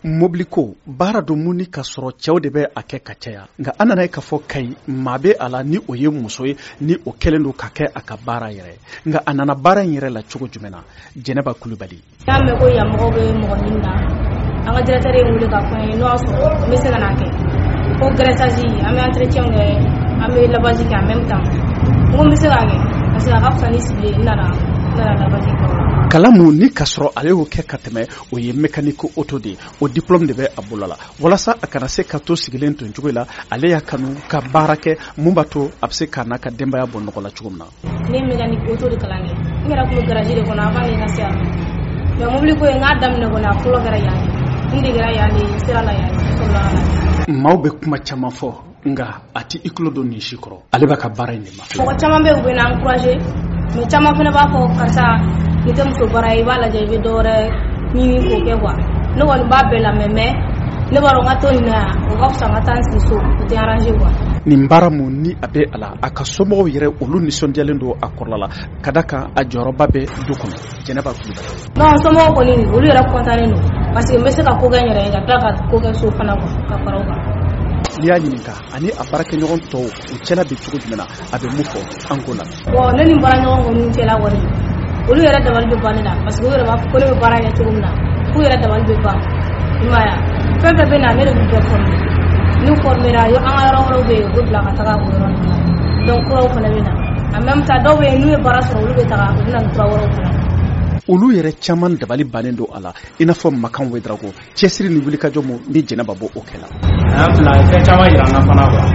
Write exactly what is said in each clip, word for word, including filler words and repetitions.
mobili ko baara don mun ni ka sɔrɔ cɛw de bɛ a kɛ ka caya nka an nana ye k'a fɔ Kayi maa bɛ a la ni o ye muso ye ni o kɛlen don ka kɛ a ka baara yɛrɛ nka a nana baara in yɛrɛ la cogo jumɛn na Jɛnɛba Kulibali. Y'a mɛn ko yan mɔgɔw bɛ mɔgɔ ɲini na an ka directeur ye wele k'a fɔ an ye n'o y'a sɔrɔ n bɛ se ka n'a kɛ ko graissage an bɛ entretien kɛ an bɛ lavage kɛ en même temps n ko n bɛ se k'a kɛ parce que a ka fisa ni sigi ye n nana n nana lavage kɛ o la. Kalamu ni ka sɔrɔ ale y'o kɛ ka tɛmɛ o ye mécanique auto de o diplôme de bɛ a bolo la walasa a kana se ka to sigilen to cogo la ale y'a kanu ka baara kɛ mun b'a to a bɛ se ka n'a ka denbaya bɔ nɔgɔ la cogo min na. Ne ye mécanique auto de kalan kɛ n yɛrɛ tun bɛ garage de kɔnɔ avant ne ka se yan mais mobili ko ye n k'a daminɛ kɔni a fɔlɔ kɛra yan n degera yan de sira la yan maaw bɛ kuma caman fɔ nka a tɛ i tulo don nin si kɔrɔ ale b'a ka baara in de ma. mɔgɔ caman bɛ yen u bɛ na encourager mais caman fana b'a fɔ karisa ni tɛ muso baara ye i b'a lajɛ i bɛ dɔ wɛrɛ ɲini k'o kɛ quoi ne kɔni b'a bɛɛ lamɛn mais ne b'a dɔn n ka to nin na yan o ka fisa n ka taa n sigi so o tɛ arranger quoi. nin baara mun ni a bɛ a la a ka somɔgɔw yɛrɛ olu nisɔndiyalen don a kɔrɔla la ka da kan a jɔyɔrɔba bɛ du kɔnɔ Jɛnɛba Kulibali. non somɔgɔw kɔni olu yɛrɛ content don parce que n bɛ se ka ko kɛ n yɛrɛ ye ka tila ka ko kɛ so fana quoi ka fara o kan. n'i y'a ɲininka ani a baarakɛɲɔgɔn tɔw u cɛla bɛ cogo jumɛn na a bɛ mun fɔ an ko la. bon ne ni baaraɲɔgɔn kɔni cɛla kɔni olu yɛrɛ dabali bɛ ban ne la parce que u yɛrɛ b'a fɔ ko ne bɛ baara kɛ cogo min na k'u yɛrɛ dabali bɛ ban i m'a ye fɛn fɛn bɛ na ne de b'u bɛɛ former n'u formera an ka yɔrɔ wɛrɛw bɛ yen u bɛ bila ka taga o yɔrɔ ninnu na donc kuraw fana bɛ na en même temps dɔw bɛ yen n'u ye baara sɔrɔ olu bɛ taga u bɛ na ni kura wɛrɛw fana. olu yɛrɛ caman dabali bannen don a la i n'a fɔ Makan Wedrago cɛsiri ni wulikajɔ mun ni Jɛnɛba bɔ o kɛla. a y'an bila fɛn caman yira an na fana quoi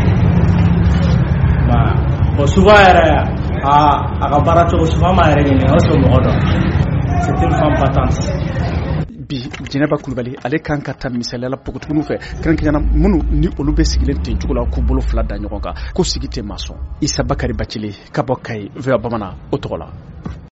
bon souvent yɛrɛ a a ka baara cogo souvent ma yɛrɛ ɲini o sɔrɔ mɔgɔ dɔ c'est une femme battante. bi Jɛnɛba Kulibali ale kan ka ta misaliyala pogotigiw fɛ kɛrɛnkɛrɛnnenya minnu ni olu bɛ sigilen ten cogo la k'u bolo fila da ɲɔgɔn kan ko sigi tɛ maa sɔn Isa Bakari Bacili ka bɔ Kayi V O A Bamanan o tɔgɔ la.